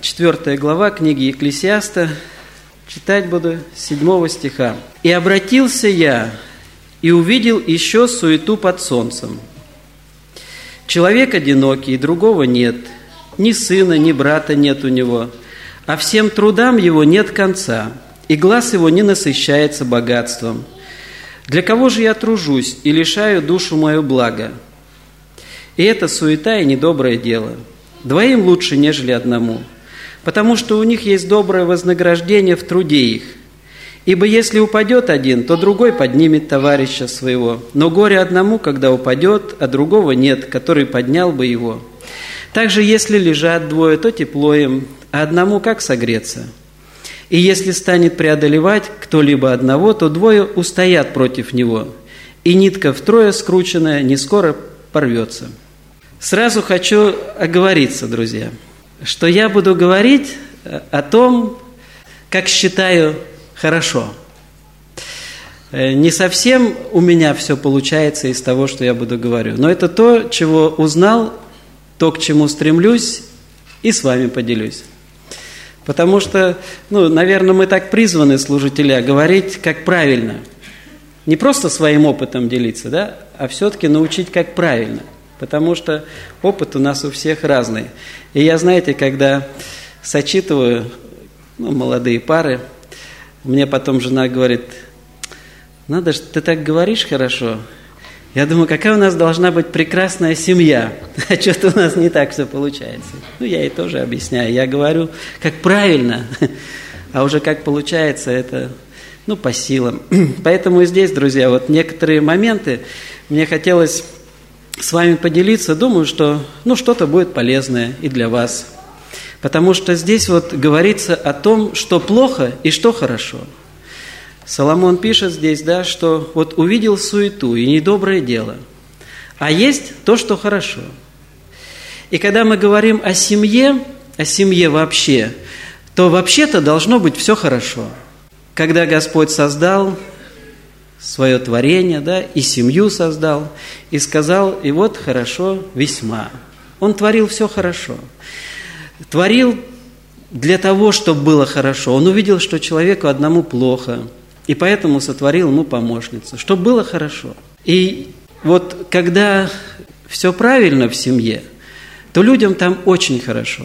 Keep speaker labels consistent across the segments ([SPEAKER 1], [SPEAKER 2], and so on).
[SPEAKER 1] 4 глава книги Екклесиаста. Читать буду с 7 стиха. «И обратился я, и увидел еще суету под солнцем. Человек одинокий, другого нет, ни сына, ни брата нет у него, а всем трудам его нет конца, и глаз его не насыщается богатством. Для кого же я тружусь и лишаю душу мою блага? И это суета и недоброе дело. Двоим лучше, нежели одному, потому что у них есть доброе вознаграждение в труде их. Ибо если упадет один, то другой поднимет товарища своего. Но горе одному, когда упадет, а другого нет, который поднял бы его. Также если лежат двое, то тепло им, а одному как согреться? И если станет преодолевать кто-либо одного, то двое устоят против него, и нитка втрое скрученная не скоро порвется». Сразу хочу оговориться, друзья, что я буду говорить о том, как считаю хорошо. Не совсем у меня все получается из того, что я буду говорю, но это то, чего узнал, то, к чему стремлюсь, и с вами поделюсь. Потому что, наверное, мы так призваны, служителя, говорить, как правильно. Не просто своим опытом делиться, да, а все-таки научить, как правильно. Потому что опыт у нас у всех разный. И я, знаете, когда сочитываю молодые пары, мне потом жена говорит: «Надо же, ты так говоришь хорошо». Я думаю, какая у нас должна быть прекрасная семья, а что-то у нас не так все получается. Я ей тоже объясняю. Я говорю, как правильно, а уже как получается, это, по силам. Поэтому и здесь, друзья, вот некоторые моменты мне хотелось с вами поделиться. Думаю, что, что-то будет полезное и для вас. Потому что здесь вот говорится о том, что плохо и что хорошо. Соломон пишет здесь, да, что вот увидел суету и недоброе дело, а есть то, что хорошо. И когда мы говорим о семье вообще, то вообще-то должно быть все хорошо. Когда Господь создал свое творение, да, и семью создал, и сказал: «И вот хорошо весьма». Он творил все хорошо. Творил для того, чтобы было хорошо. Он увидел, что человеку одному плохо, и поэтому сотворил ему помощницу, чтобы было хорошо. И вот когда все правильно в семье, то людям там очень хорошо.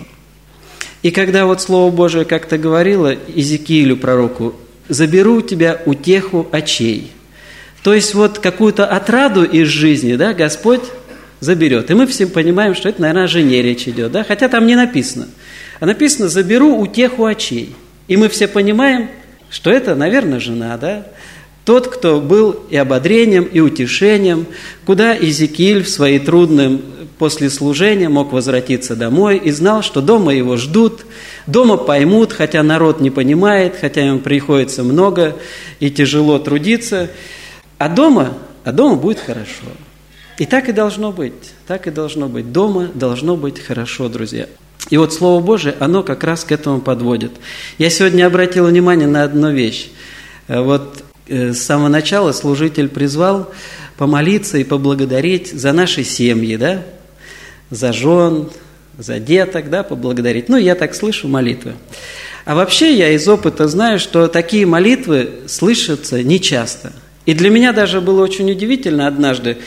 [SPEAKER 1] И когда вот Слово Божие как-то говорило Иезекиилю пророку: «Заберу у тебя утеху очей». То есть вот какую-то отраду из жизни, да, Господь заберет. И мы все понимаем, что это, наверное, о жене речь идет, да? Хотя там не написано. А написано: «Заберу утеху очей». И мы все понимаем, что это, наверное, жена, да? Тот, кто был и ободрением, и утешением, куда Иезекииль в свои трудным после служения мог возвратиться домой и знал, что дома его ждут, дома поймут, хотя народ не понимает, хотя им приходится много и тяжело трудиться, а дома будет хорошо. И так и должно быть, так и должно быть. Дома должно быть хорошо, друзья. И вот Слово Божие, оно как раз к этому подводит. Я сегодня обратил внимание на одну вещь. Вот с самого начала служитель призвал помолиться и поблагодарить за наши семьи, да? За жен, за деток, да, поблагодарить. Я так слышу молитвы. А вообще я из опыта знаю, что такие молитвы слышатся нечасто. И для меня даже было очень удивительно однажды.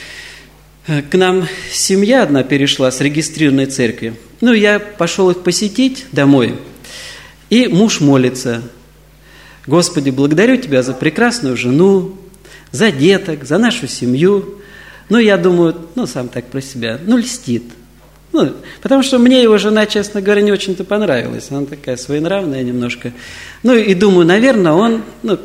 [SPEAKER 1] К нам семья одна перешла с регистрированной церкви. Я пошел их посетить домой, и муж молится: «Господи, благодарю Тебя за прекрасную жену, за деток, за нашу семью». Я думаю, сам так про себя, льстит. Потому что мне его жена, честно говоря, не очень-то понравилась. Она такая своенравная немножко. И думаю, наверное, он,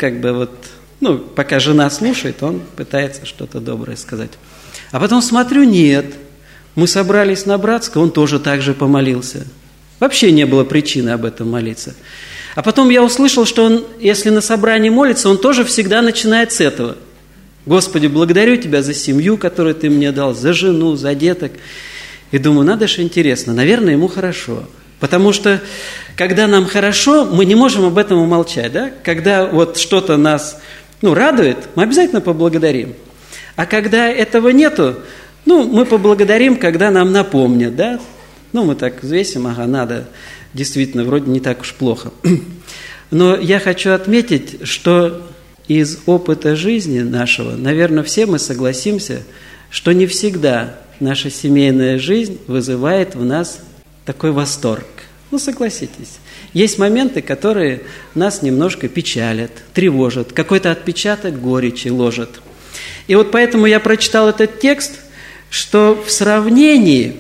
[SPEAKER 1] пока жена слушает, он пытается что-то доброе сказать. А потом смотрю, нет. Мы собрались на Братской, он тоже так же помолился. Вообще не было причины об этом молиться. А потом я услышал, что он, если на собрании молится, он тоже всегда начинает с этого. «Господи, благодарю Тебя за семью, которую Ты мне дал, за жену, за деток». И думаю, надо же, интересно, наверное, ему хорошо. Потому что, когда нам хорошо, мы не можем об этом умолчать. Да? Когда вот что-то нас радует, мы обязательно поблагодарим. А когда этого нету, мы поблагодарим, когда нам напомнят, да? Мы так взвесим, надо действительно вроде не так уж плохо. Но я хочу отметить, что из опыта жизни нашего, наверное, все мы согласимся, что не всегда наша семейная жизнь вызывает в нас такой восторг. Ну, согласитесь. Есть моменты, которые нас немножко печалят, тревожат, какой-то отпечаток горечи ложат. И вот поэтому я прочитал этот текст, что в сравнении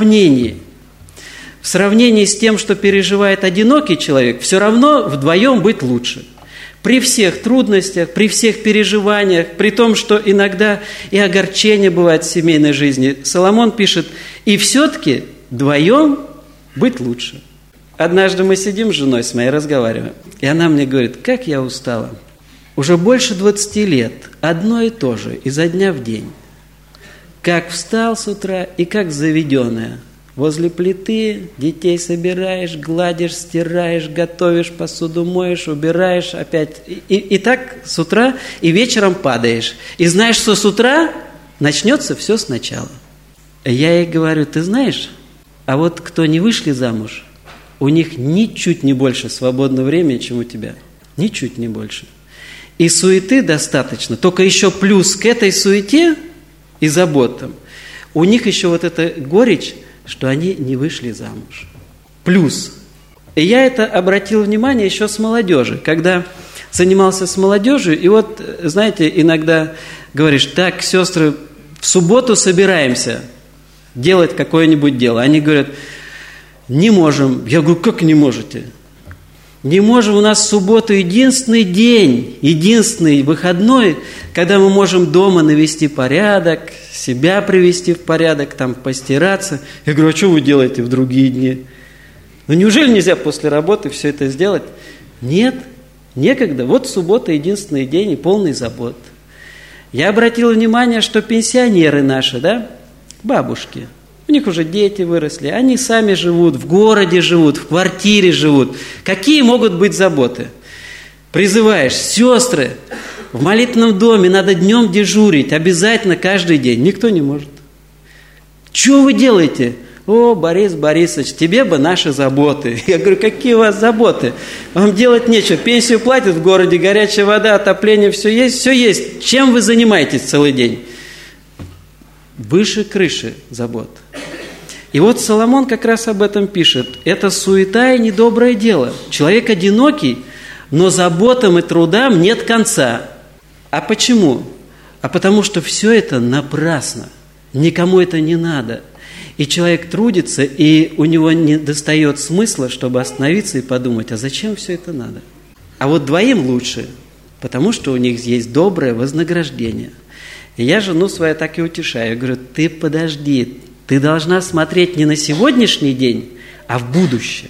[SPEAKER 1] с тем, что переживает одинокий человек, все равно вдвоем быть лучше. При всех трудностях, при всех переживаниях, при том, что иногда и огорчение бывает в семейной жизни, Соломон пишет, и все-таки вдвоем быть лучше. Однажды мы сидим с женой с моей, разговариваем, и она мне говорит, как я устала. Уже больше 20 лет, одно и то же, изо дня в день. Как встал с утра и как заведенная. Возле плиты детей собираешь, гладишь, стираешь, готовишь, посуду моешь, убираешь опять. И так с утра и вечером падаешь. И знаешь, что с утра начнется все сначала. Я ей говорю, ты знаешь, а вот кто не вышли замуж, у них ничуть не больше свободного времени, чем у тебя. Ничуть не больше. И суеты достаточно. Только еще плюс к этой суете и заботам. У них еще вот эта горечь, что они не вышли замуж. Плюс. И я это обратил внимание еще с молодежи. Когда занимался с молодежью, и вот, знаете, иногда говоришь, так, сестры, в субботу собираемся делать какое-нибудь дело. Они говорят, не можем. Я говорю, как не можете? Не можем, у нас в субботу единственный день, единственный выходной, когда мы можем дома навести порядок, себя привести в порядок, там постираться. Я говорю, а что вы делаете в другие дни? Ну неужели нельзя после работы все это сделать? Нет, некогда. Вот суббота единственный день и полный забот. Я обратил внимание, что пенсионеры наши, да, бабушки, у них уже дети выросли, они сами живут, в городе живут, в квартире живут. Какие могут быть заботы? Призываешь, сестры, в молитвенном доме надо днем дежурить, обязательно каждый день. Никто не может. Что вы делаете? О, Борис Борисович, тебе бы наши заботы. Я говорю, какие у вас заботы? Вам делать нечего. Пенсию платят в городе, горячая вода, отопление, все есть, все есть. Чем вы занимаетесь целый день? Выше крыши забот. И вот Соломон как раз об этом пишет. Это суета и недоброе дело. Человек одинокий, но заботам и трудам нет конца. А почему? А потому что все это напрасно. Никому это не надо. И человек трудится, и у него не достает смысла, чтобы остановиться и подумать, а зачем все это надо? А вот двоим лучше, потому что у них есть доброе вознаграждение. И я жену свою так и утешаю. Я говорю, ты подожди, ты должна смотреть не на сегодняшний день, а в будущее.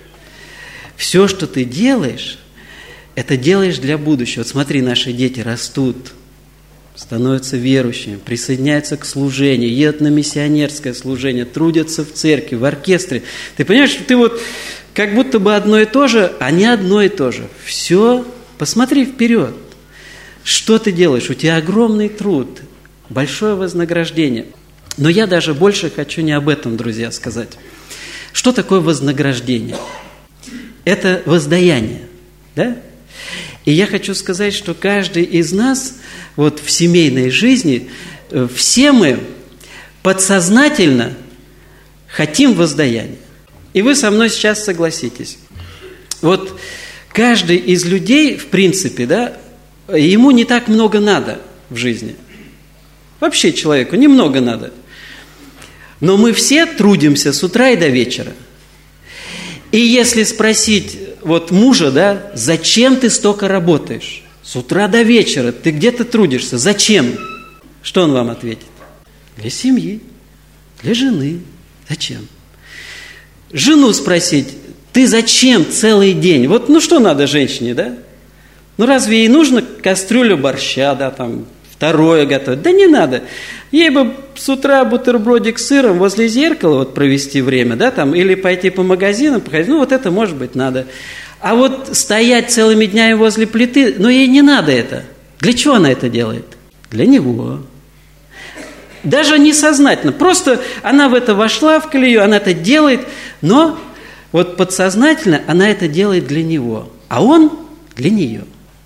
[SPEAKER 1] Все, что ты делаешь, это делаешь для будущего. Вот смотри, наши дети растут, становятся верующими, присоединяются к служению, едут на миссионерское служение, трудятся в церкви, в оркестре. Ты понимаешь, что ты вот как будто бы одно и то же, а не одно и то же. Все, посмотри вперед. Что ты делаешь? У тебя огромный труд, большое вознаграждение. Но я даже больше хочу не об этом, друзья, сказать. Что такое вознаграждение? Это воздаяние, да? И я хочу сказать, что каждый из нас вот в семейной жизни, все мы подсознательно хотим воздаяния. И вы со мной сейчас согласитесь. Вот каждый из людей, в принципе, да, ему не так много надо в жизни. Вообще человеку немного надо. Но мы все трудимся с утра и до вечера. И если спросить вот мужа, да, зачем ты столько работаешь? С утра до вечера ты где-то трудишься. Зачем? Что он вам ответит? Для семьи, для жены. Зачем? Жену спросить, ты зачем целый день? Вот ну что надо женщине, да? Ну разве ей нужно кастрюлю борща, да, там, второе готовить? Да не надо. Ей бы с утра бутербродик с сыром возле зеркала вот провести время, да, там, или пойти по магазинам, походить. Ну вот это, может быть, надо. А вот стоять целыми днями возле плиты, ну ей не надо это. Для чего она это делает? Для него. Даже несознательно. Просто она в это вошла, в колею, она это делает, но Вот подсознательно она это делает для него, а он для нее.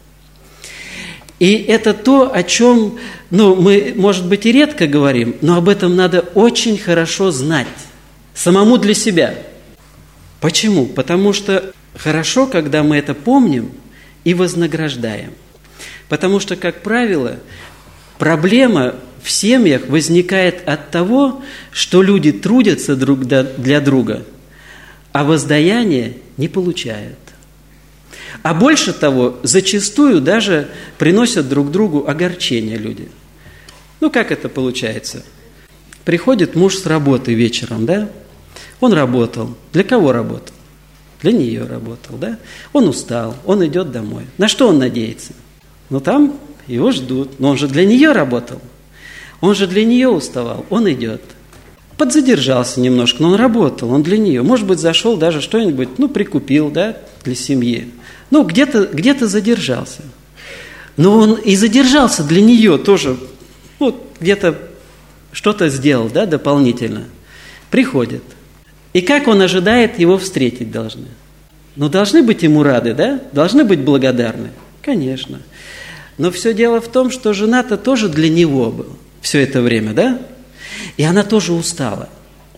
[SPEAKER 1] И это то, о чем, мы, может быть, и редко говорим, но об этом надо очень хорошо знать, самому для себя. Почему? Потому что хорошо, когда мы это помним и вознаграждаем. Потому что, как правило, проблема в семьях возникает от того, что люди трудятся друг для друга, а воздаяния не получают. А больше того, зачастую даже приносят друг другу огорчение люди. Как это получается? Приходит муж с работы вечером, да? Он работал. Для кого работал? Для нее работал, да? Он устал, он идет домой. На что он надеется? Там его ждут. Но он же для нее работал. Он же для нее уставал. Он идет. Подзадержался немножко, но он работал, он для нее. Может быть, зашел даже что-нибудь, прикупил, да, для семьи. Где-то задержался. Но он и задержался для нее тоже. Где-то что-то сделал, да, дополнительно. Приходит. И как он ожидает, его встретить должны? Должны быть ему рады, да? Должны быть благодарны? Конечно. Но все дело в том, что жена-то тоже для него была все это время, да? И она тоже устала.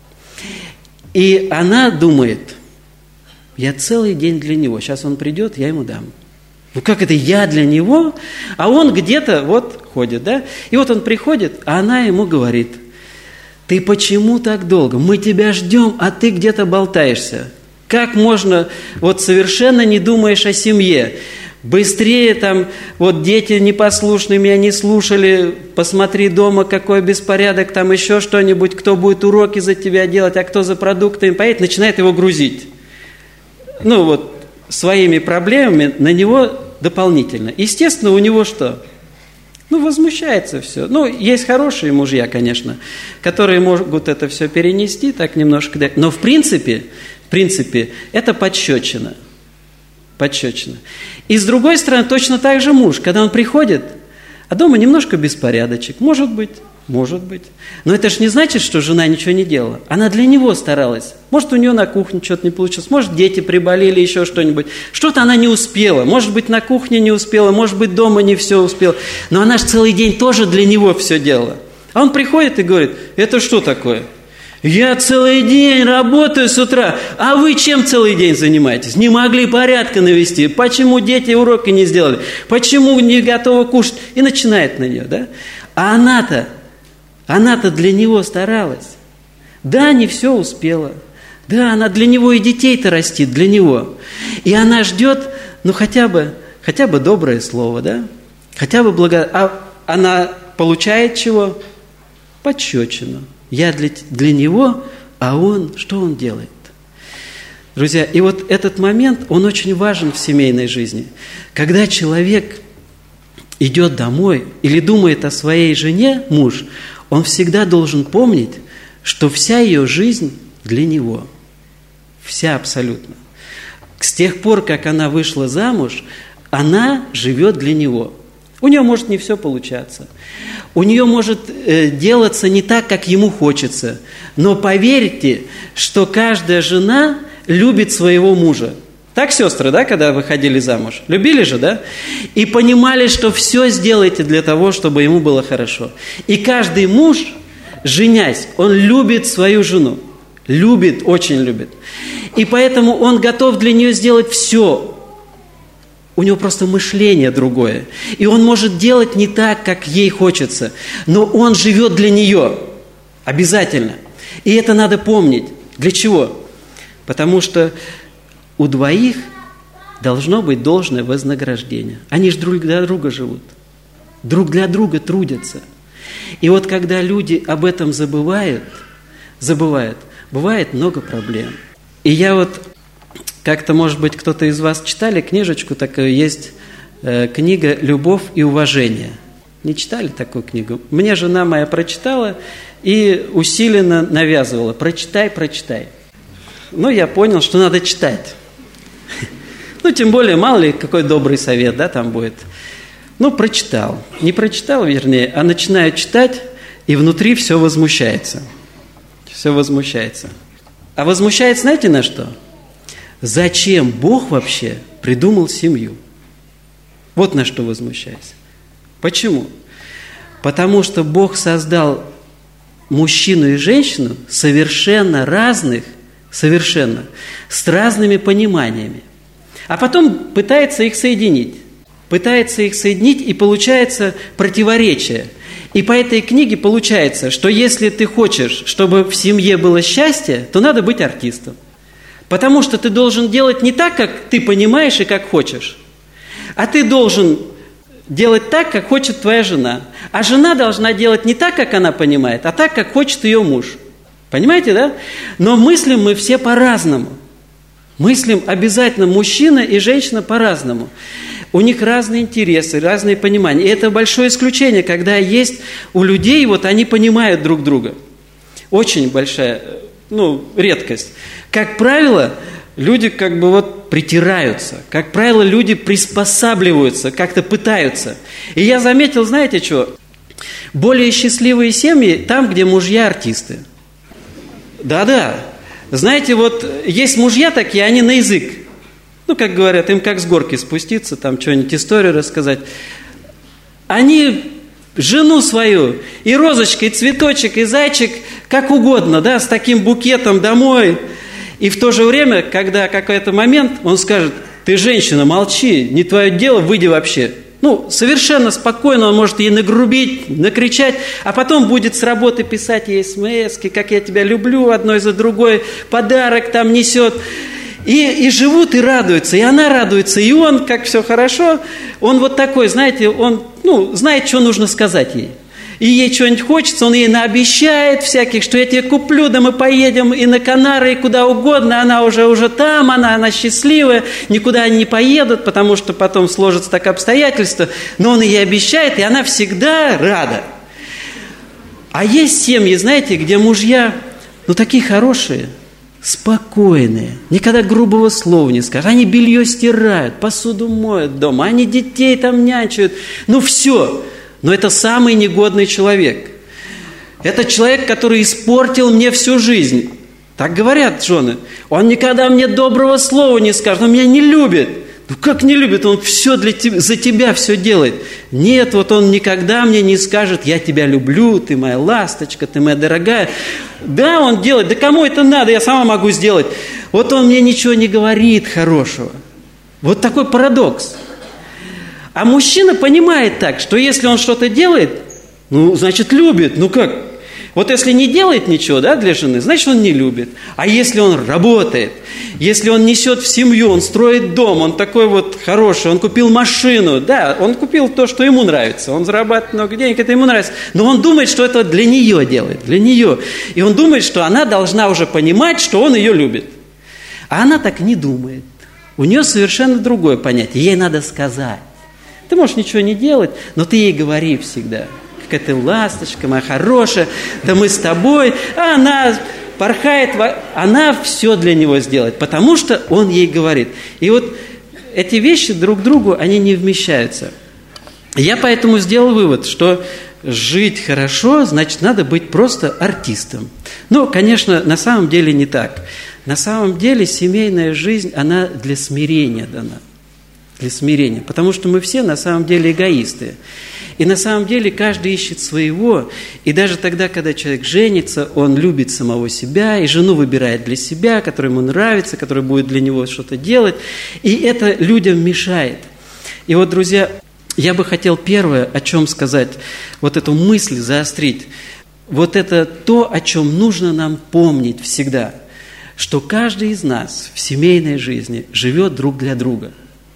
[SPEAKER 1] И она думает, я целый день для него, сейчас он придет, я ему дам. Как это я для него? А он где-то ходит, да? И он приходит, а она ему говорит, ты почему так долго? Мы тебя ждем, а ты где-то болтаешься. Как можно, совершенно не думаешь о семье? Быстрее дети непослушные меня не слушали, посмотри дома, какой беспорядок, еще что-нибудь, кто будет уроки за тебя делать, а кто за продуктами поедет, начинает его грузить. Своими проблемами на него дополнительно. Естественно, у него что? Возмущается все. Есть хорошие мужья, конечно, которые могут это все перенести, так немножко. Но в принципе, это подщечина. И с другой стороны, точно так же муж, когда он приходит, а дома немножко беспорядочек. Может быть. Но это же не значит, что жена ничего не делала. Она для него старалась. Может, у нее на кухне что-то не получилось, может, дети приболели, еще что-нибудь. Что-то она не успела. Может быть, на кухне не успела, может быть, дома не все успела. Но она же целый день тоже для него все делала. А он приходит и говорит, это что такое? Я целый день работаю с утра, а вы чем целый день занимаетесь? Не могли порядка навести? Почему дети уроки не сделали? Почему не готовы кушать? И начинает на нее, да? А она-то для него старалась. Да, не все успела. Да, она для него и детей-то растит, для него. И она ждет, хотя бы доброе слово, да? Хотя бы А она получает чего? Подщечину. Я для него, а что он делает? Друзья, и этот момент, он очень важен в семейной жизни. Когда человек идет домой или думает о своей жене, муж, он всегда должен помнить, что вся ее жизнь для него. Вся абсолютно. С тех пор, как она вышла замуж, она живет для него. У нее может не все получаться. У нее может делаться не так, как ему хочется. Но поверьте, что каждая жена любит своего мужа. Так, сестры, да, когда выходили замуж? Любили же, да? И понимали, что все сделаете для того, чтобы ему было хорошо. И каждый муж, женясь, он любит свою жену. Любит, очень любит. И поэтому он готов для нее сделать все. У него просто мышление другое. И он может делать не так, как ей хочется. Но он живет для нее. Обязательно. И это надо помнить. Для чего? Потому что у двоих должно быть должное вознаграждение. Они же друг для друга живут. Друг для друга трудятся. И когда люди об этом забывают, бывает много проблем. И я как-то, может быть, кто-то из вас читали книжечку такую, есть книга «Любовь и уважение». Не читали такую книгу? Мне жена моя прочитала и усиленно навязывала: прочитай. Я понял, что надо читать. Тем более, мало ли, какой добрый совет, да, там будет. Прочитал. Не прочитал, вернее, а начинаю читать, и внутри все возмущается. Все возмущается. А возмущается, знаете, на что? зачем Бог вообще придумал семью? Вот на что возмущаюсь. Почему? Потому что Бог создал мужчину и женщину совершенно разных, совершенно, с разными пониманиями. А потом пытается их соединить. И получается противоречие. И по этой книге получается, что если ты хочешь, чтобы в семье было счастье, то надо быть артистом. Потому что ты должен делать не так, как ты понимаешь и как хочешь, а ты должен делать так, как хочет твоя жена. А жена должна делать не так, как она понимает, а так, как хочет ее муж. Понимаете, да? Но мыслим мы все по-разному. Мыслим обязательно мужчина и женщина по-разному. У них разные интересы, разные понимания. И это большое исключение, когда есть у людей, вот они понимают друг друга. Очень большая, редкость. Как правило, люди притираются. Как правило, люди приспосабливаются, как-то пытаются. И я заметил, знаете что? Более счастливые семьи там, где мужья артисты. Да-да. Знаете, есть мужья такие, они на язык. Как говорят, им как с горки спуститься, там что-нибудь историю рассказать. Они жену свою, и розочка, и цветочек, и зайчик, как угодно, да, с таким букетом домой. И в то же время, когда какой-то момент, он скажет: ты женщина, молчи, не твое дело, выйди вообще. Совершенно спокойно он может ей нагрубить, накричать, а потом будет с работы писать ей смс-ки, как я тебя люблю, одной за другой, подарок там несет. И живут, и радуются, и она радуется, и он, как все хорошо, он такой, знаете, он знает, что нужно сказать ей. И ей что-нибудь хочется, он ей наобещает всяких, что я тебе куплю, да мы поедем и на Канары, и куда угодно, она уже там, она счастливая, никуда они не поедут, потому что потом сложатся так обстоятельства, но он ей обещает, и она всегда рада. А есть семьи, знаете, где мужья, такие хорошие, спокойные, никогда грубого слова не скажут. Они белье стирают, посуду моют дома, они детей там нянчают. Все. Но это самый негодный человек. Это человек, который испортил мне всю жизнь. Так говорят жены. Он никогда мне доброго слова не скажет, он меня не любит. Как не любит? Он все за тебя все делает. Нет, он никогда мне не скажет: я тебя люблю, ты моя ласточка, ты моя дорогая. Да, он делает. Да кому это надо? Я сама могу сделать. Он мне ничего не говорит хорошего. Такой парадокс. А мужчина понимает так, что если он что-то делает, значит любит. Как? Если не делает ничего, да, для жены, значит он не любит. А если он работает, если он несет в семью, он строит дом, он такой хороший, он купил машину, да, он купил то, что ему нравится, он зарабатывает много денег, это ему нравится, но он думает, что это для нее делает, для нее. И он думает, что она должна уже понимать, что он ее любит. А она так не думает. У нее совершенно другое понятие. Ей надо сказать. Ты можешь ничего не делать, но ты ей говори всегда. Какая ты ласточка моя хорошая, да мы с тобой. А она порхает, она все для него сделает, потому что он ей говорит. И эти вещи друг к другу, они не вмещаются. Я поэтому сделал вывод, что жить хорошо, значит, надо быть просто артистом. Конечно, на самом деле не так. На самом деле семейная жизнь, она для смирения дана. Для смирения. Потому что мы все на самом деле эгоисты. И на самом деле каждый ищет своего. И даже тогда, когда человек женится, он любит самого себя, и жену выбирает для себя, которая ему нравится, которая будет для него что-то делать. И это людям мешает. И друзья, я бы хотел первое, о чем сказать, эту мысль заострить. Это то, о чем нужно нам помнить всегда. Что каждый из нас в семейной жизни живет друг для друга.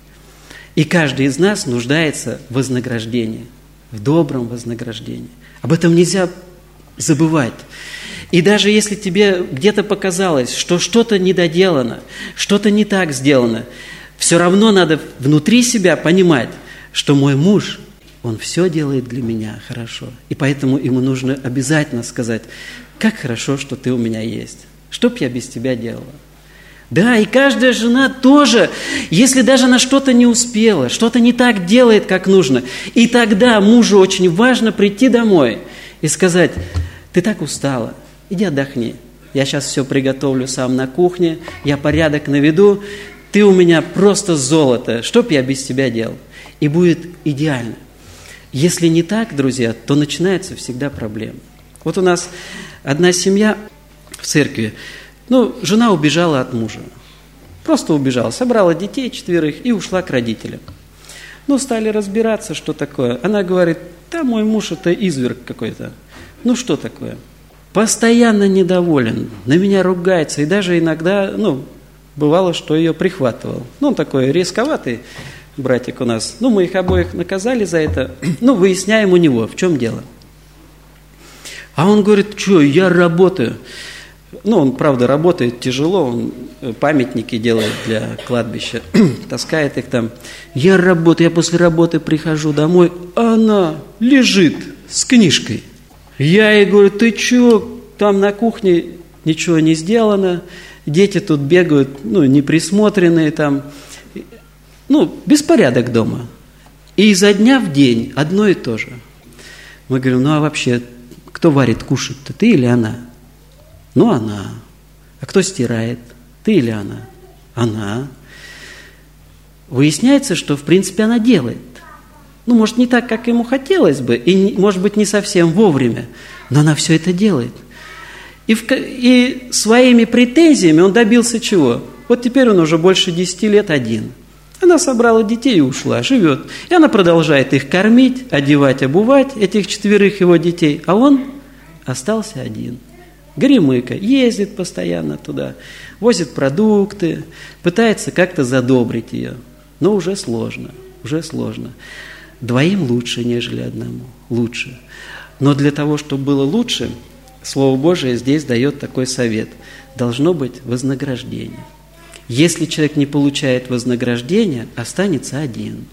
[SPEAKER 1] И каждый из нас нуждается в вознаграждении, в добром вознаграждении. Об этом нельзя забывать. И даже если тебе где-то показалось, что что-то недоделано, что-то не так сделано, все равно надо внутри себя понимать, что мой муж, он все делает для меня хорошо. И поэтому ему нужно обязательно сказать: как хорошо, что ты у меня есть. Что б я без тебя делала? Да, и каждая жена тоже, если даже она что-то не успела, что-то не так делает, как нужно, и тогда мужу очень важно прийти домой и сказать: ты так устала, иди отдохни. я сейчас все приготовлю сам на кухне, я порядок наведу, ты у меня просто золото, что б я без тебя делал? И будет идеально. Если не так, друзья, то начинается всегда проблема. Вот у нас одна семья в церкви, жена убежала от мужа. Просто убежала, собрала детей 4 и ушла к родителям. Стали разбираться, что такое. Она говорит, да, мой муж это изверг какой-то. Что такое? Постоянно недоволен, на меня ругается, и даже иногда, бывало, что ее прихватывал. Он такой рисковатый братик у нас. Мы их обоих наказали за это. Выясняем у него, в чем дело. А он говорит, что, я работаю. Он, правда, работает тяжело, он памятники делает для кладбища, таскает их там. Я работаю, я после работы прихожу домой, а она лежит с книжкой. Я ей говорю, ты что, там на кухне ничего не сделано, дети тут бегают, неприсмотренные там, беспорядок дома. И изо дня в день одно и то же. Мы говорим, а вообще, кто варит кушать-то, ты или она? Она. А кто стирает? Ты или она? Она. Выясняется, что, в принципе, она делает. Может, не так, как ему хотелось бы, и, может быть, не совсем вовремя, но она все это делает. И своими претензиями он добился чего? Вот теперь он уже больше 10 лет один. Она собрала детей и ушла, живет. И она продолжает их кормить, одевать, обувать, этих 4 его детей, а он остался один. Горемыка, ездит постоянно туда, возит продукты, пытается как-то задобрить ее. Но уже сложно. 2 лучше, нежели 1. Лучше. Но для того, чтобы было лучше, Слово Божие здесь дает такой совет. Должно быть вознаграждение. Если человек не получает вознаграждения, останется один.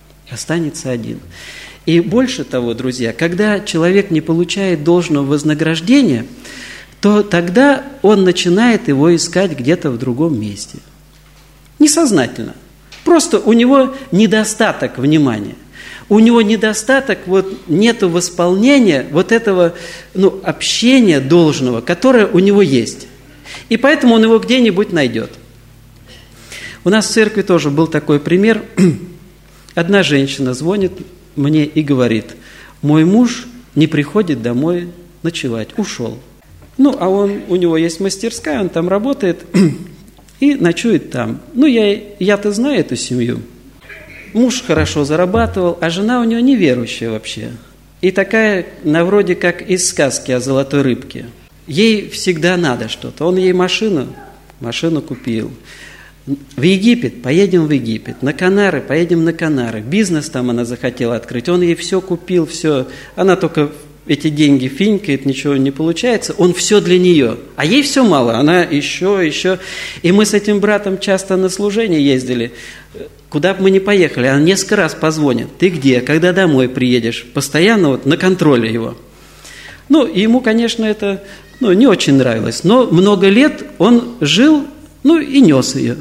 [SPEAKER 1] И больше того, друзья, когда человек не получает должного вознаграждения, то тогда он начинает его искать где-то в другом месте. Несознательно. Просто у него недостаток внимания. У него недостаток, нету восполнения этого общения должного, которое у него есть. И поэтому он его где-нибудь найдет. У нас в церкви тоже был такой пример. Одна женщина звонит мне и говорит, мой муж не приходит домой ночевать, ушел. А у него есть мастерская, он там работает и ночует там. Я-то знаю эту семью. Муж хорошо зарабатывал, а жена у него неверующая вообще. И такая, вроде как из сказки о золотой рыбке. Ей всегда надо что-то. Он ей машину купил. В Египет, поедем в Египет. На Канары, поедем на Канары. Бизнес там она захотела открыть. Он ей все купил, все. Она только эти деньги финькает, ничего не получается. Он все для нее. А ей все мало. Она еще. И мы с этим братом часто на служение ездили. Куда бы мы ни поехали, она несколько раз позвонит. Ты где? Когда домой приедешь? Постоянно на контроле его. И ему, конечно, это не очень нравилось. Но много лет он жил, и нес ее.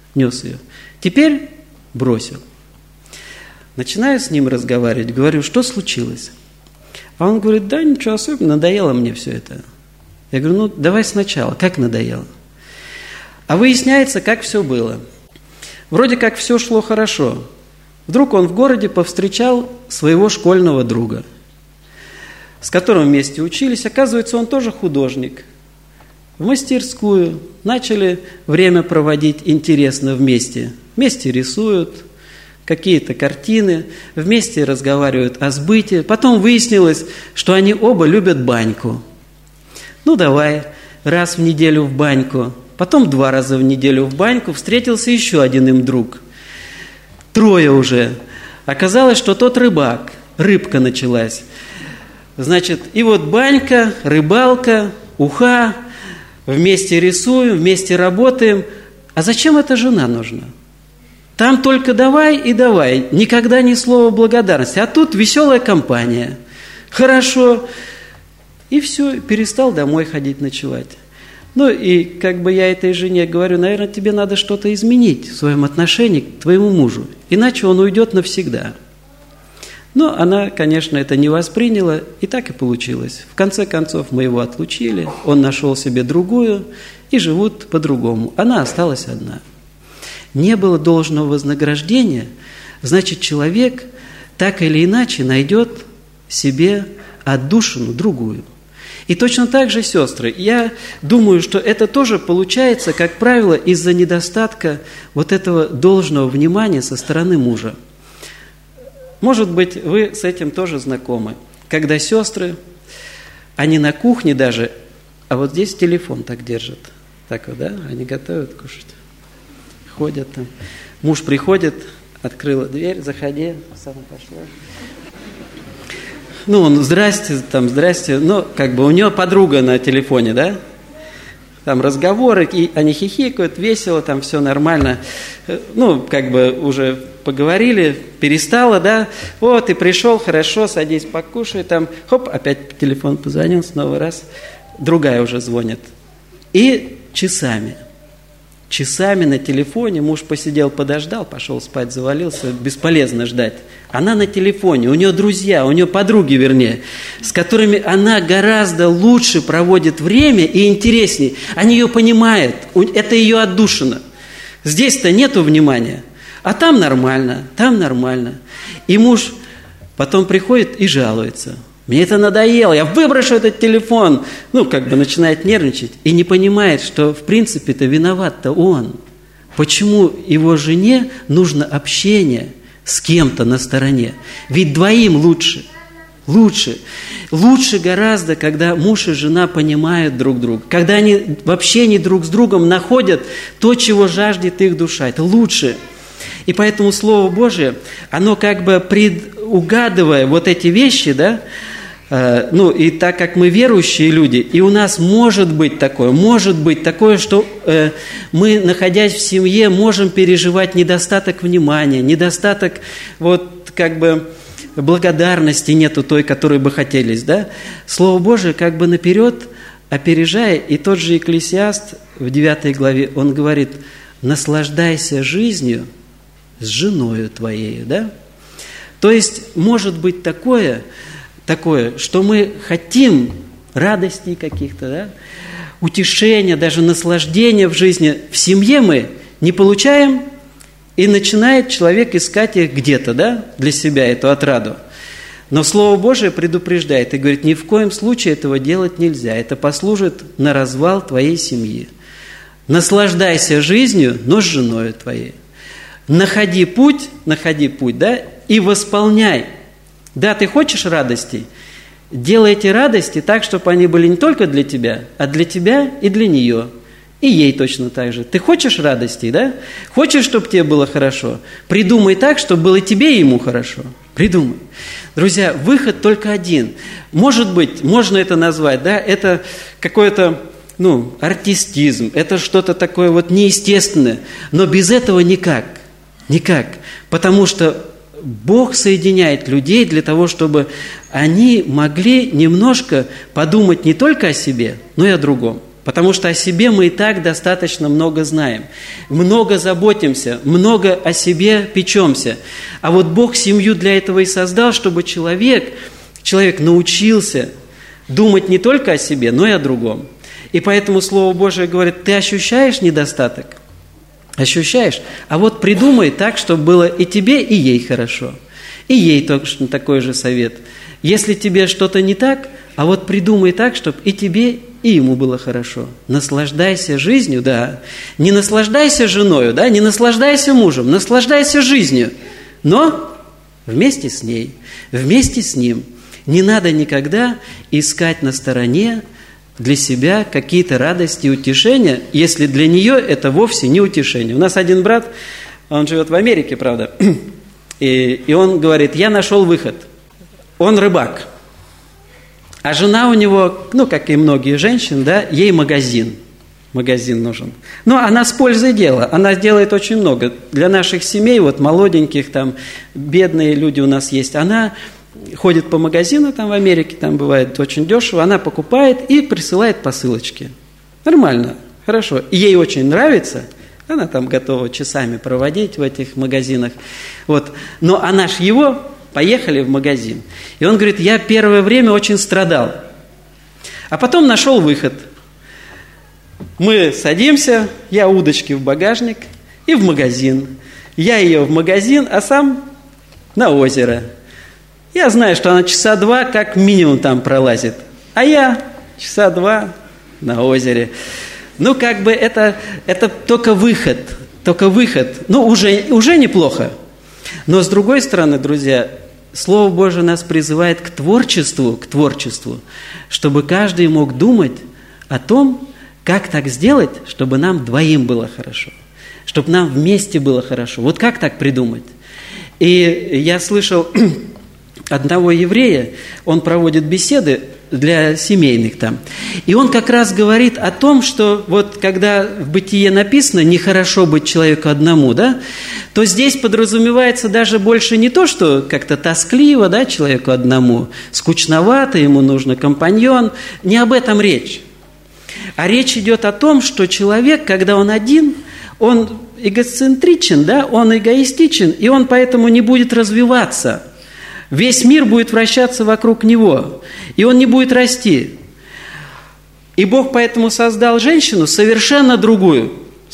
[SPEAKER 1] Теперь бросил. Начинаю с ним разговаривать, говорю, что случилось? А он говорит, да ничего особенного, надоело мне все это. Я говорю, давай сначала, как надоело? А выясняется, как все было. Вроде как все шло хорошо. Вдруг он в городе повстречал своего школьного друга, с которым вместе учились. Оказывается, он тоже художник. В мастерскую начали время проводить интересно вместе. Вместе рисуют какие-то картины, вместе разговаривают о сбыте. Потом выяснилось, что они оба любят баньку. Давай, раз в неделю в баньку. Потом 2 раза в неделю в баньку. Встретился еще один им друг. 3 уже. Оказалось, что тот рыбак. Рыбка началась. Значит, и банька, рыбалка, уха. Вместе рисуем, вместе работаем. А зачем эта жена нужна? Там только давай и давай. Никогда ни слова благодарности. А тут веселая компания. Хорошо. И все, перестал домой ходить ночевать. И я этой жене говорю, наверное, тебе надо что-то изменить в своем отношении к твоему мужу, иначе он уйдет навсегда. Но она, конечно, это не восприняла, и так и получилось. В конце концов мы его отлучили, он нашел себе другую, и живут по-другому. Она осталась одна. Не было должного вознаграждения, значит, человек так или иначе найдет себе отдушину другую. И точно так же, сестры, я думаю, что это тоже получается, как правило, из-за недостатка вот этого должного внимания со стороны мужа. Может быть, вы с этим тоже знакомы. Когда сестры, они на кухне даже, а вот здесь телефон так держат. Так вот, да, они готовят кушать. Ходят там. Муж приходит, открыла дверь, заходи, сама пошла. Ну, он, здрасте, ну, как бы у него подруга на телефоне, да? Там разговоры, и они хихикают, весело, там все нормально. Ну, как бы уже поговорили, перестало, да? Вот, и пришел, хорошо, садись, покушай, там, хоп, опять телефон позвонил, снова раз, другая уже звонит. И часами на телефоне, муж посидел, подождал, пошел спать, завалился, бесполезно ждать. Она на телефоне, у нее друзья, у нее подруги, вернее, с которыми она гораздо лучше проводит время и интереснее. Они ее понимают, это ее отдушина. Здесь-то нету внимания, а там нормально. И муж потом приходит и жалуется. Мне это надоело, я выброшу этот телефон. Ну, как бы начинает нервничать и не понимает, что в принципе-то виноват-то он. Почему его жене нужно общение с кем-то на стороне? Ведь двоим лучше. Лучше гораздо, когда муж и жена понимают друг друга, когда они в общении друг с другом находят то, чего жаждет их душа. Это лучше. И поэтому Слово Божие, оно как бы предугадывая вот эти вещи, да, ну и так как мы верующие люди, и у нас может быть такое, что мы, находясь в семье, можем переживать недостаток внимания, недостаток вот как бы благодарности нету той, которой бы хотелось, да. Слово Божие как бы наперед опережая, и тот же Екклесиаст в 9 главе, он говорит: наслаждайся жизнью с женою твоей, да. То есть может быть такое, что мы хотим радостей каких-то, да, утешения, даже наслаждения в жизни. В семье мы не получаем, и начинает человек искать их где-то, да, для себя, эту отраду. Но Слово Божие предупреждает и говорит: ни в коем случае этого делать нельзя. Это послужит на развал твоей семьи. Наслаждайся жизнью, но с женой твоей. Находи путь, да, и восполняй. Да, ты хочешь радостей? Делай эти радости так, чтобы они были не только для тебя, а для тебя и для нее. И ей точно так же. Ты хочешь радостей, да? Хочешь, чтобы тебе было хорошо? Придумай так, чтобы было тебе и ему хорошо. Придумай. Друзья, выход только один. Может быть, можно это назвать, да, это какой-то, артистизм, это что-то такое вот неестественное. Но без этого никак. Потому что Бог соединяет людей для того, чтобы они могли немножко подумать не только о себе, но и о другом. Потому что о себе мы и так достаточно много знаем, много заботимся, много о себе печемся. А вот Бог семью для этого и создал, чтобы человек научился думать не только о себе, но и о другом. И поэтому Слово Божие говорит: ты ощущаешь недостаток? Ощущаешь? А вот придумай так, чтобы было и тебе, и ей хорошо. И ей точно такой же совет. Если тебе что-то не так, а вот придумай так, чтобы и тебе, и ему было хорошо. Наслаждайся жизнью, да. Не наслаждайся женою, да, не наслаждайся мужем, наслаждайся жизнью. Но вместе с ней, вместе с ним. Не надо никогда искать на стороне для себя какие-то радости и утешения, если для нее это вовсе не утешение. У нас один брат, он живет в Америке, правда, и он говорит: я нашел выход. Он рыбак. А жена у него, как и многие женщины, да, ей магазин нужен. Но она с пользой дела, она делает очень много. Для наших семей, вот молоденьких, там, бедные люди у нас есть, она ходит по магазину там в Америке, там бывает очень дешево, она покупает и присылает посылочки. Нормально, хорошо. И ей очень нравится, она там готова часами проводить в этих магазинах. Вот. Но она ж его поехали в магазин. И он говорит, я первое время очень страдал, а потом нашел выход. Мы садимся, я удочки в багажник и в магазин. Я ее в магазин, а сам на озеро. Я знаю, что она часа 2 как минимум там пролазит, а я часа 2 на озере. Ну, как бы это только выход. Ну, уже неплохо. Но с другой стороны, друзья, Слово Божие нас призывает к творчеству, чтобы каждый мог думать о том, как так сделать, чтобы нам двоим было хорошо, чтобы нам вместе было хорошо. Вот как так придумать? И я слышал одного еврея, он проводит беседы для семейных там. И он как раз говорит о том, что вот когда в Бытие написано «нехорошо быть человеку одному», да, то здесь подразумевается даже больше не то, что как-то тоскливо, да, человеку одному, скучновато, ему нужен компаньон. Не об этом речь. А речь идет о том, что человек, когда он один, он эгоцентричен, да, он эгоистичен, и он поэтому не будет развиваться. Весь мир будет вращаться вокруг него, и он не будет расти. И Бог поэтому создал женщину совершенно другую,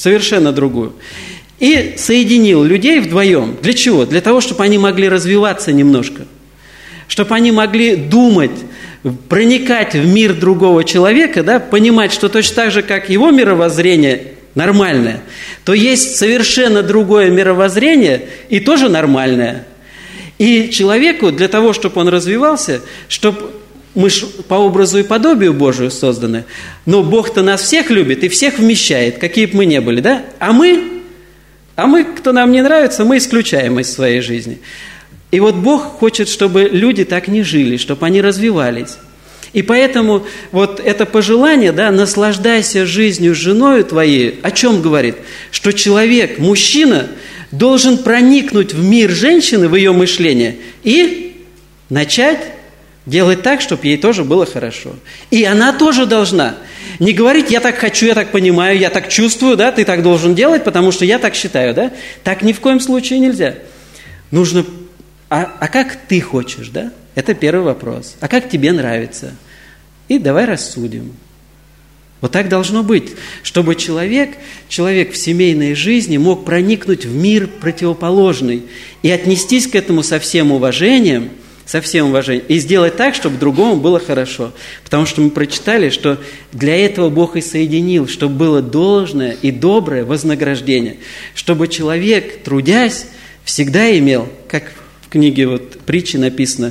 [SPEAKER 1] и соединил людей вдвоем. Для чего? Для того, чтобы они могли развиваться немножко, чтобы они могли думать, проникать в мир другого человека, да, понимать, что точно так же, как его мировоззрение нормальное, то есть совершенно другое мировоззрение и тоже нормальное. И человеку, для того, чтобы он развивался, чтобы мы по образу и подобию Божию созданы, но Бог-то нас всех любит и всех вмещает, какие бы мы ни были, да? А мы, кто нам не нравится, мы исключаем из своей жизни. И вот Бог хочет, чтобы люди так не жили, чтобы они развивались. И поэтому вот это пожелание, да, наслаждайся жизнью с женой твоей, о чем говорит? Что человек, мужчина, должен проникнуть в мир женщины, в ее мышление и начать делать так, чтобы ей тоже было хорошо. И она тоже должна не говорить, я так хочу, я так понимаю, я так чувствую, да, ты так должен делать, потому что я так считаю, да. Так ни в коем случае нельзя. Нужно, а как ты хочешь, да? Это первый вопрос. А как тебе нравится? И давай рассудим. Вот так должно быть, чтобы человек в семейной жизни мог проникнуть в мир противоположный и отнестись к этому со всем уважением, и сделать так, чтобы другому было хорошо. Потому что мы прочитали, что для этого Бог и соединил, чтобы было должное и доброе вознаграждение, чтобы человек, трудясь, всегда имел, как в книге вот притчи написано,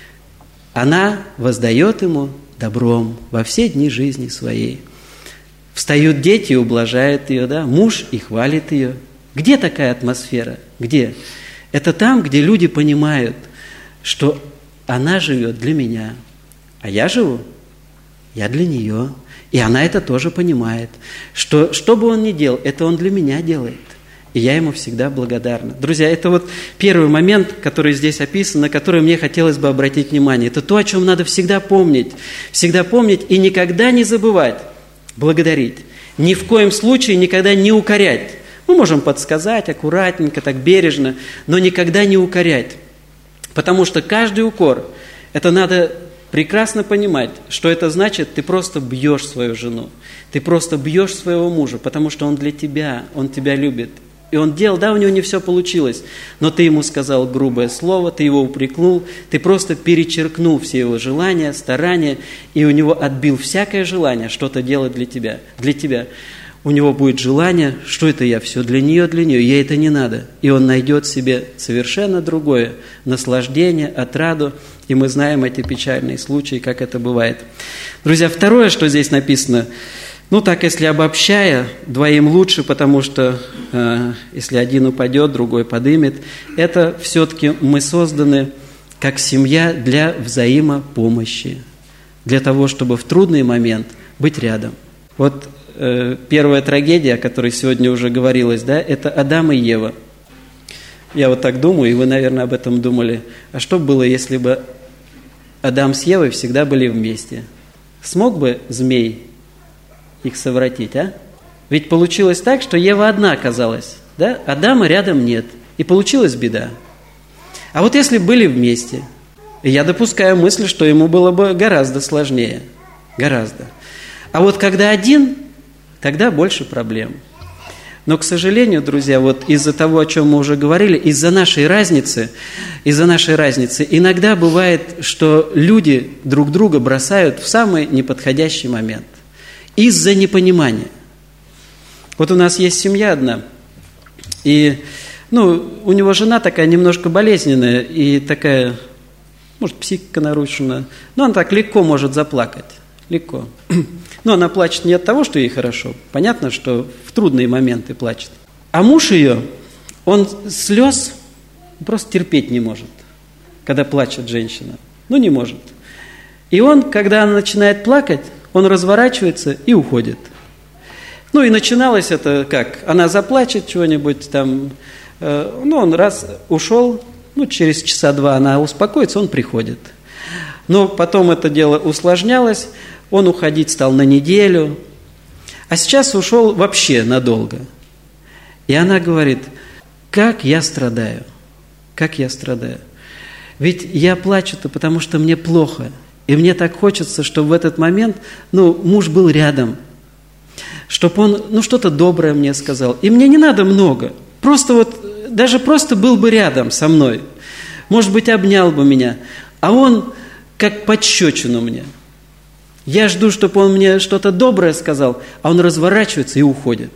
[SPEAKER 1] она воздает ему добром во все дни жизни своей. Встают дети и ублажают ее, да? Муж и хвалит ее. Где такая атмосфера? Где? Это там, где люди понимают, что она живет для меня, а я живу, я для нее. И она это тоже понимает, что бы он ни делал, это он для меня делает. И я ему всегда благодарна. Друзья, это вот первый момент, который здесь описан, на который мне хотелось бы обратить внимание. Это то, о чем надо всегда помнить и никогда не забывать. Благодарить. Ни в коем случае никогда не укорять. Мы можем подсказать аккуратненько, так бережно, но никогда не укорять. Потому что каждый укор, это надо прекрасно понимать, что это значит, ты просто бьешь свою жену, ты просто бьешь своего мужа, потому что он для тебя, он тебя любит. И он делал, да, у него не все получилось, но ты ему сказал грубое слово, ты его упрекнул, ты просто перечеркнул все его желания, старания, и у него отбил всякое желание что-то делать для тебя. У него будет желание, что это я, все для нее, ей это не надо. И он найдет себе совершенно другое наслаждение, отраду, и мы знаем эти печальные случаи, как это бывает. Друзья, второе, что здесь написано, так если обобщая, двоим лучше, потому что если один упадет, другой подымет. Это все-таки мы созданы как семья для взаимопомощи, для того, чтобы в трудный момент быть рядом. Вот первая трагедия, о которой сегодня уже говорилось, да, это Адам и Ева. Я вот так думаю, и вы, наверное, об этом думали. А что было, если бы Адам с Евой всегда были вместе? Смог бы змей их совратить, а? Ведь получилось так, что Ева одна оказалась, да? Адама рядом нет, и получилась беда. А вот если были вместе, я допускаю мысль, что ему было бы гораздо сложнее. Гораздо. А вот когда один, тогда больше проблем. Но, к сожалению, друзья, вот из-за того, о чем мы уже говорили, из-за нашей разницы, иногда бывает, что люди друг друга бросают в самый неподходящий момент. Из-за непонимания. Вот у нас есть семья одна, и у него жена такая немножко болезненная и такая, может, психика нарушена, но она так легко может заплакать. Легко. Но она плачет не от того, что ей хорошо. Понятно, что в трудные моменты плачет. А муж ее, он слез просто терпеть не может, когда плачет женщина. Не может. И он, когда она начинает плакать, он разворачивается и уходит. И начиналось это как? Она заплачет чего-нибудь там, он раз ушел, через часа два она успокоится, он приходит. Но потом это дело усложнялось, он уходить стал на неделю, а сейчас ушел вообще надолго. И она говорит: как я страдаю, как я страдаю. Ведь я плачу-то, потому что мне плохо, и мне так хочется, чтобы в этот момент, муж был рядом, чтобы он, что-то доброе мне сказал. И мне не надо много, даже просто был бы рядом со мной, может быть, обнял бы меня, а он как пощечину мне. Я жду, чтобы он мне что-то доброе сказал, а он разворачивается и уходит.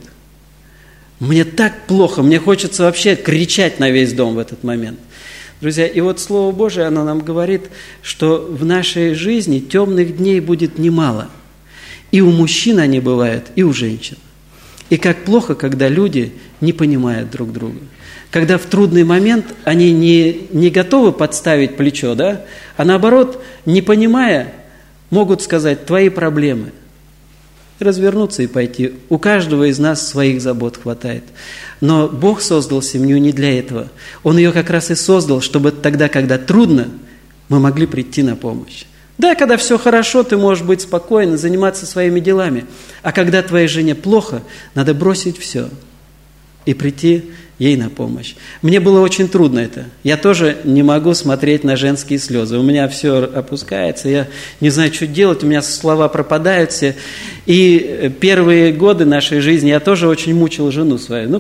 [SPEAKER 1] Мне так плохо, мне хочется вообще кричать на весь дом в этот момент. Друзья, и вот Слово Божие, оно нам говорит, что в нашей жизни темных дней будет немало. И у мужчин они бывают, и у женщин. И как плохо, когда люди не понимают друг друга. Когда в трудный момент они не готовы подставить плечо, да? А наоборот, не понимая, могут сказать: твои проблемы. Развернуться и пойти. У каждого из нас своих забот хватает. Но Бог создал семью не для этого. Он ее как раз и создал, чтобы тогда, когда трудно, мы могли прийти на помощь. Да, когда все хорошо, ты можешь быть спокоен, заниматься своими делами. А когда твоей жене плохо, надо бросить все и прийти ей на помощь. Мне было очень трудно это. Я тоже не могу смотреть на женские слезы. У меня все опускается, я не знаю, что делать, у меня слова пропадают все. И первые годы нашей жизни я тоже очень мучил жену свою.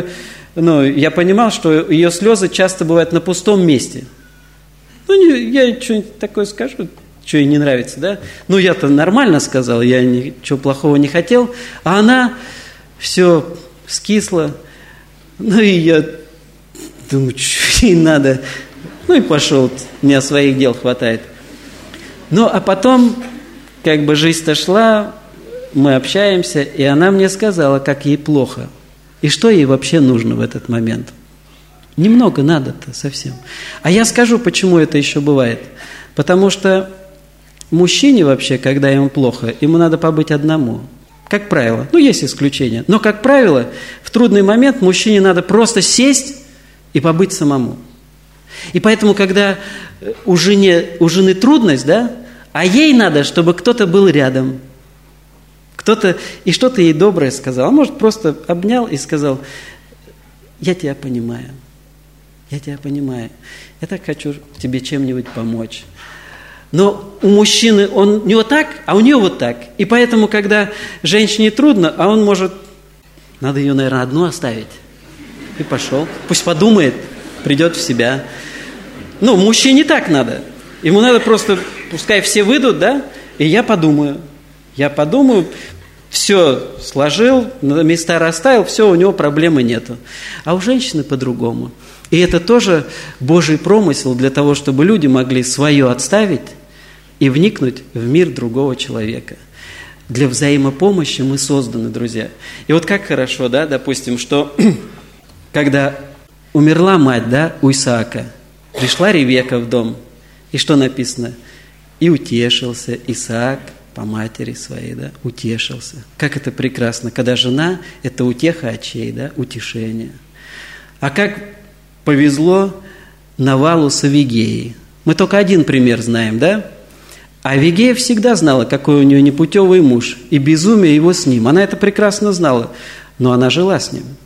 [SPEAKER 1] Я понимал, что ее слезы часто бывают на пустом месте. Я что-нибудь такое скажу, что ей не нравится, да? Я-то нормально сказал, я ничего плохого не хотел, а она все скисла. И я думаю, что ей надо. И пошел, мне своих дел хватает. А потом, жизнь-то шла, мы общаемся, и она мне сказала, как ей плохо. И что ей вообще нужно в этот момент. Немного надо-то совсем. А я скажу, почему это еще бывает. Потому что мужчине вообще, когда ему плохо, ему надо побыть одному. Как правило. Есть исключения. Но, как правило, в трудный момент мужчине надо просто сесть и побыть самому. И поэтому, когда у жены трудность, да, а ей надо, чтобы кто-то был рядом, кто-то и что-то ей доброе сказал. А может, просто обнял и сказал: я тебя понимаю, я тебя понимаю. Я так хочу тебе чем-нибудь помочь. Но у мужчины он не вот так, а у нее вот так. И поэтому, когда женщине трудно, а он может... Надо ее, наверное, одну оставить. И пошел. Пусть подумает, придет в себя. Мужчине так надо. Ему надо просто... Пускай все выйдут, да? И я подумаю. Все сложил, на места расставил, все, у него проблемы нету. А у женщины по-другому. И это тоже Божий промысел для того, чтобы люди могли свое отставить и вникнуть в мир другого человека. Для взаимопомощи мы созданы, друзья. И вот как хорошо, да, допустим, что когда умерла мать, да, у Исаака, пришла Ревека в дом, и что написано? И утешился Исаак по матери своей, да, утешился. Как это прекрасно, когда жена – это утеха очей, да, утешение. А как повезло Навалу с Авигеей. Мы только один пример знаем, да? А Авигея всегда знала, какой у нее непутевый муж, и безумие его с ним. Она это прекрасно знала, но она жила с ним.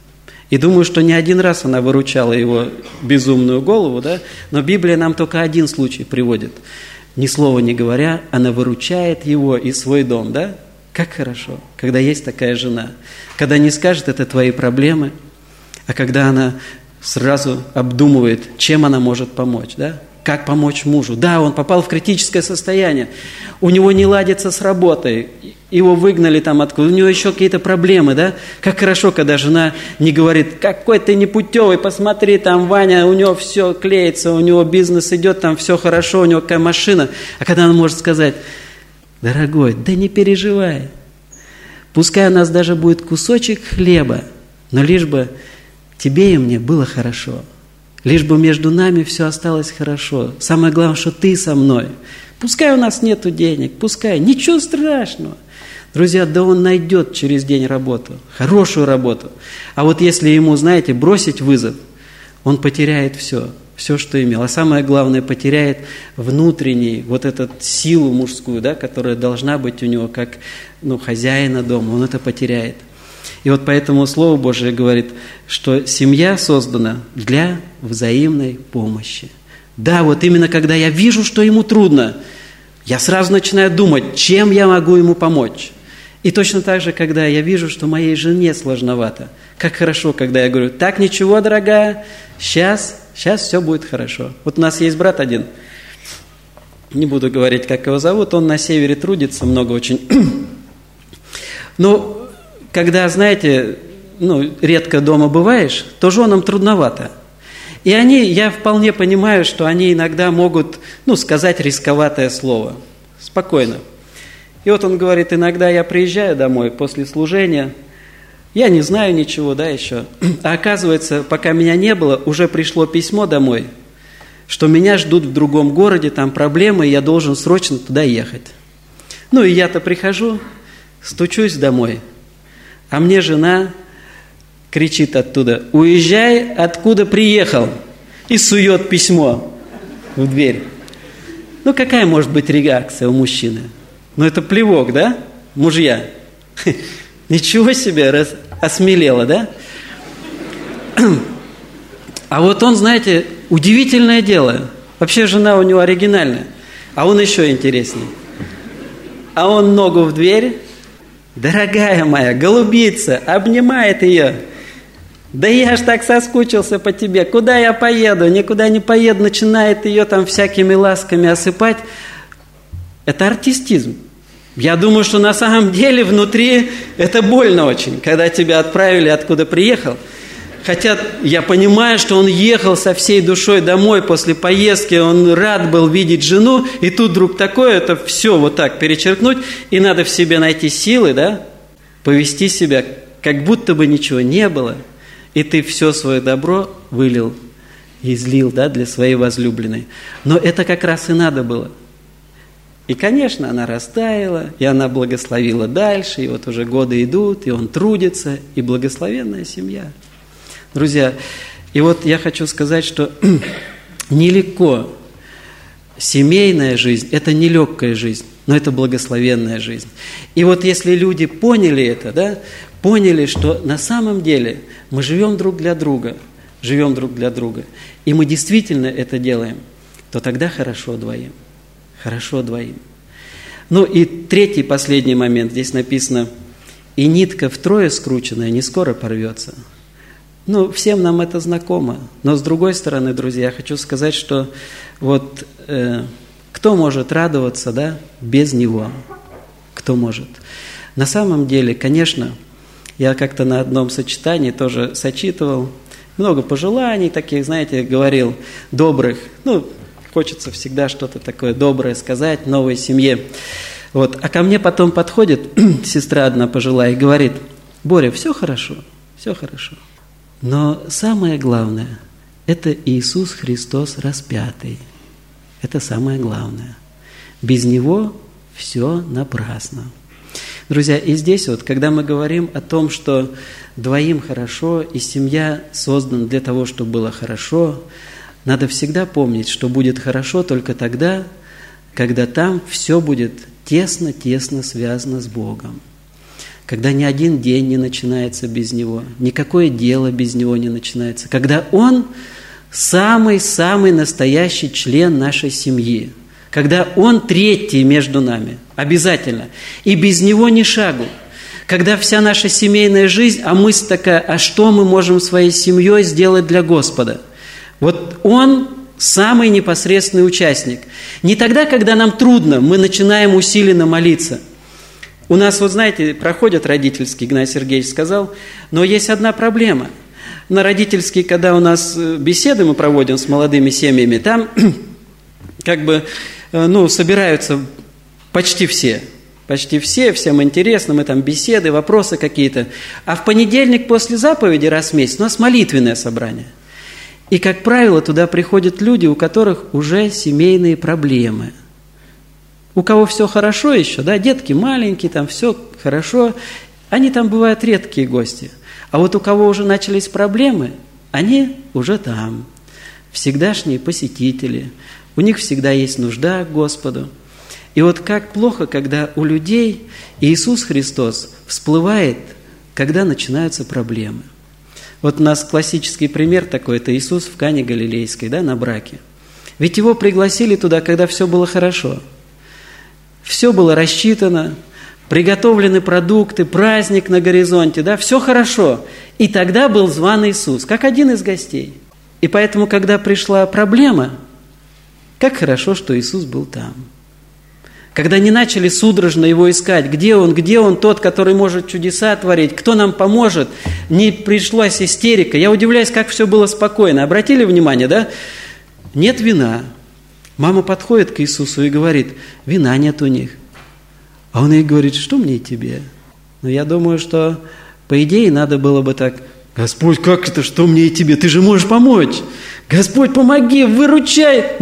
[SPEAKER 1] И думаю, что не один раз она выручала его безумную голову, да? Но Библия нам только один случай приводит. Ни слова не говоря, она выручает его и свой дом, да? Как хорошо, когда есть такая жена. Когда не скажет, это твои проблемы, а когда она сразу обдумывает, чем она может помочь, да? Как помочь мужу. Да, он попал в критическое состояние, у него не ладится с работой, его выгнали там откуда, у него еще какие-то проблемы, да? Как хорошо, когда жена не говорит, какой ты непутевый, посмотри, там Ваня, у него все клеится, у него бизнес идет, там все хорошо, у него какая машина. А когда она может сказать, дорогой, да не переживай, пускай у нас даже будет кусочек хлеба, но лишь бы тебе и мне было хорошо. Лишь бы между нами все осталось хорошо. Самое главное, что ты со мной. Пускай у нас нету денег, пускай, ничего страшного. Друзья, да он найдет через день работу, хорошую работу. А вот если ему, знаете, бросить вызов, он потеряет все, что имел. А самое главное, потеряет внутренний, вот эту силу мужскую, да, которая должна быть у него как хозяина дома, он это потеряет. И вот поэтому Слово Божие говорит, что семья создана для взаимной помощи. Да, вот именно когда я вижу, что ему трудно, я сразу начинаю думать, чем я могу ему помочь. И точно так же, когда я вижу, что моей жене сложновато. Как хорошо, когда я говорю, так, ничего, дорогая, сейчас все будет хорошо. Вот у нас есть брат один, не буду говорить, как его зовут, он на севере трудится много очень. Но когда, знаете, редко дома бываешь, то женам трудновато. И я вполне понимаю, что они иногда могут, сказать рисковатое слово. Спокойно. И вот он говорит, иногда я приезжаю домой после служения, я не знаю ничего, да, еще. А оказывается, пока меня не было, уже пришло письмо домой, что меня ждут в другом городе, там проблемы, и я должен срочно туда ехать. И я-то прихожу, стучусь домой. А мне жена кричит оттуда, уезжай, откуда приехал, и сует письмо в дверь. Какая может быть реакция у мужчины? Это плевок, да, мужья? Ничего себе, осмелела, да? А вот он, знаете, удивительное дело. Вообще жена у него оригинальная, а он еще интереснее. А он ногу в дверь, дорогая моя, голубица, обнимает ее. Да я ж так соскучился по тебе, куда я поеду, никуда не поеду, начинает ее там всякими ласками осыпать. Это артистизм. Я думаю, что на самом деле внутри это больно очень, когда тебя отправили, откуда приехал. Хотя я понимаю, что он ехал со всей душой домой после поездки, он рад был видеть жену, и тут вдруг такое, это все вот так перечеркнуть, и надо в себе найти силы, да, повести себя, как будто бы ничего не было, и ты все свое добро вылил, излил, да, для своей возлюбленной. Но это как раз и надо было. И, конечно, она растаяла, и она благословила дальше, и вот уже годы идут, и он трудится, и благословенная семья. Друзья, и вот я хочу сказать, что нелегко. Семейная жизнь – это нелегкая жизнь, но это благословенная жизнь. И вот если люди поняли это, да, поняли, что на самом деле мы живем друг для друга, и мы действительно это делаем, то тогда хорошо двоим. Хорошо двоим. И третий, последний момент. Здесь написано, и нитка втрое скрученная не скоро порвется. Всем нам это знакомо. Но с другой стороны, друзья, я хочу сказать, что вот кто может радоваться, да, без него? Кто может? На самом деле, конечно, я как-то на одном сочетании тоже сочитывал, много пожеланий таких, знаете, говорил, добрых, хочется всегда что-то такое доброе сказать новой семье. Вот. А ко мне потом подходит сестра одна пожилая и говорит, Боря, все хорошо. Но самое главное – это Иисус Христос распятый. Это самое главное. Без Него все напрасно. Друзья, и здесь вот, когда мы говорим о том, что двоим хорошо, и семья создана для того, чтобы было хорошо, надо всегда помнить, что будет хорошо только тогда, когда там все будет тесно-тесно связано с Богом. когда ни один день не начинается без Него, никакое дело без Него не начинается, когда Он самый-самый настоящий член нашей семьи, когда Он третий между нами, обязательно, и без Него ни шагу, когда вся наша семейная жизнь, а мысль такая, а что мы можем своей семьей сделать для Господа? Вот Он самый непосредственный участник. Не тогда, когда нам трудно, мы начинаем усиленно молиться. У нас, вот знаете, проходят родительские, Игнатий Сергеевич сказал, но есть одна проблема. На родительские, когда у нас беседы мы проводим с молодыми семьями, там как бы, собираются почти все. Почти все, всем интересно, мы там беседы, вопросы какие-то. А в понедельник после заповеди раз в месяц у нас молитвенное собрание. И, как правило, туда приходят люди, у которых уже семейные проблемы. У кого все хорошо еще, да, детки маленькие, там все хорошо, они там бывают редкие гости. А вот у кого уже начались проблемы, они уже там, всегдашние посетители, у них всегда есть нужда к Господу. И вот как плохо, когда у людей Иисус Христос всплывает, когда начинаются проблемы. Вот у нас классический пример такой, это Иисус в Кане Галилейской, да, на браке. Ведь Его пригласили туда, когда все было хорошо. Все было рассчитано, приготовлены продукты, праздник на горизонте, да, все хорошо. И тогда был зван Иисус, как один из гостей. И поэтому, когда пришла проблема, как хорошо, что Иисус был там. Когда не начали судорожно Его искать, где Он тот, который может чудеса творить, кто нам поможет, не пришлась истерика. Я удивляюсь, как все было спокойно. Обратили внимание, да? Нет вина. Мама подходит к Иисусу и говорит, вина нет у них. А Он ей говорит, что мне и тебе? Но я думаю, что, по идее, надо было бы так, Господь, как это, что мне и тебе? Ты же можешь помочь. Господь, помоги, выручай.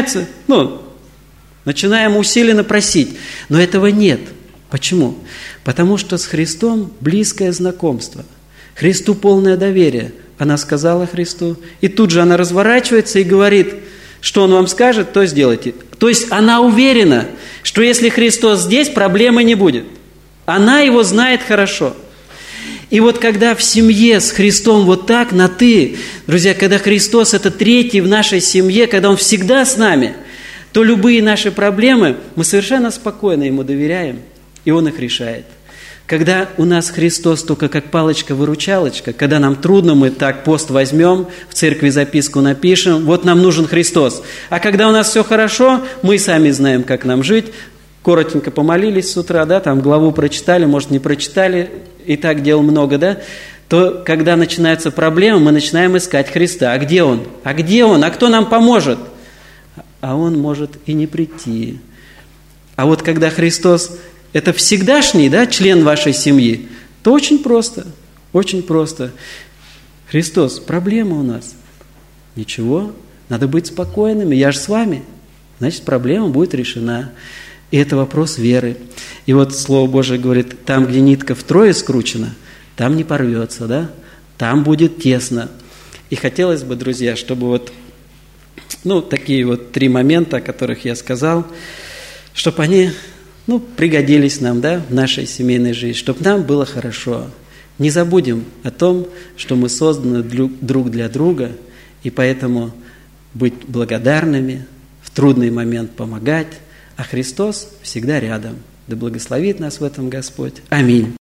[SPEAKER 1] Начинаем усиленно просить. Но этого нет. Почему? Потому что с Христом близкое знакомство. Христу полное доверие. Она сказала Христу, и тут же она разворачивается и говорит, что Он вам скажет, то сделайте. То есть она уверена, что если Христос здесь, проблемы не будет. Она Его знает хорошо. И вот когда в семье с Христом вот так, на «ты», друзья, когда Христос – это третий в нашей семье, когда Он всегда с нами, то любые наши проблемы мы совершенно спокойно Ему доверяем, и Он их решает. Когда у нас Христос только как палочка-выручалочка, когда нам трудно, мы так пост возьмем, в церкви записку напишем, вот нам нужен Христос. А когда у нас все хорошо, мы сами знаем, как нам жить, коротенько помолились с утра, да, там главу прочитали, может, не прочитали, и так дел много, да, то когда начинаются проблемы, мы начинаем искать Христа. А где Он? А где Он? А кто нам поможет? А Он может и не прийти. А вот когда Христос – это всегдашний, да, член вашей семьи, то очень просто, очень просто. Христос, проблема у нас. Ничего, надо быть спокойными, я же с вами. Значит, проблема будет решена. И это вопрос веры. И вот Слово Божие говорит, там, где нитка втрое скручена, там не порвется, да? Там будет тесно. И хотелось бы, друзья, чтобы вот, такие вот 3 момента, о которых я сказал, чтобы они, пригодились нам, да, в нашей семейной жизни, чтобы нам было хорошо. Не забудем о том, что мы созданы друг для друга, и поэтому быть благодарными, в трудный момент помогать, а Христос всегда рядом. Да благословит нас в этом Господь. Аминь.